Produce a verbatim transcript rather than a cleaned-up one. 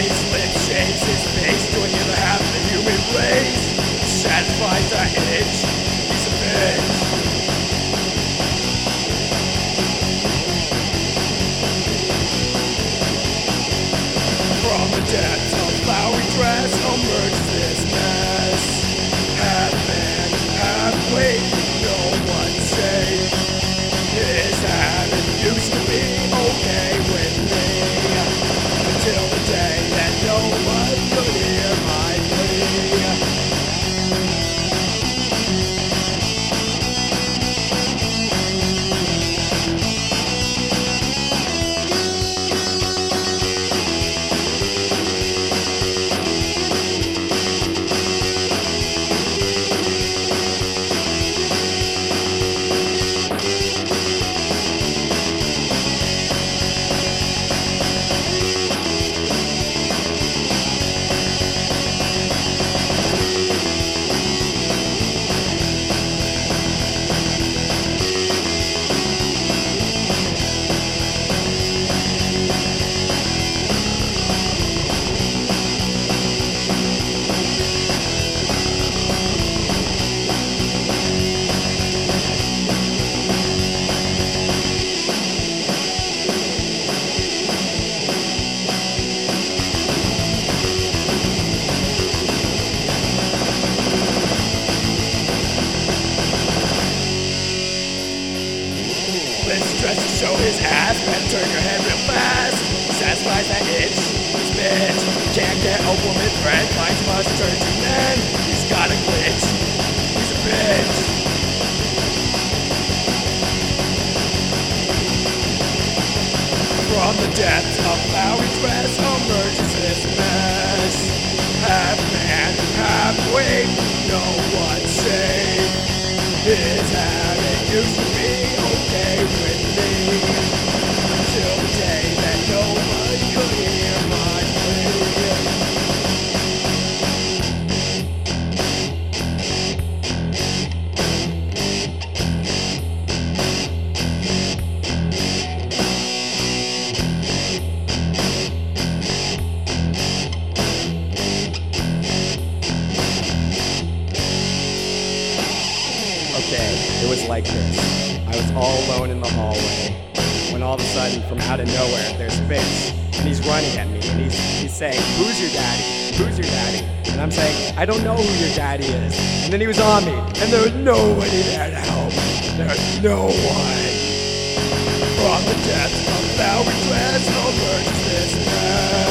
facelift shades his face, doing the half of the human race. Satisfies the itch, he's a bitch. From the depths of flowery dress emerges this mess. Half man, half weight, no one's safe. His habit used to be okay with me, until the day that no one could hear my plea. Dress to show his ass, better turn your head real fast. Satisfies that itch, this bitch. Can't get a woman friend, finds must turn to men. He's got a glitch, he's a bitch. From the depths of flowery dress emerges this mess. Half man, half weight, no one's safe. His habit used to be okay with me, until the day that no one could hear my plea. Okay, it was like this. I was all alone in the hallway, when all of a sudden, from out of nowhere, there's Vince, and he's running at me, and he's, he's saying, "Who's your daddy? Who's your daddy?" And I'm saying, "I don't know who your daddy is." And then he was on me, and there was nobody there to help. There's no one. From the depths of flowery dress emerges this man.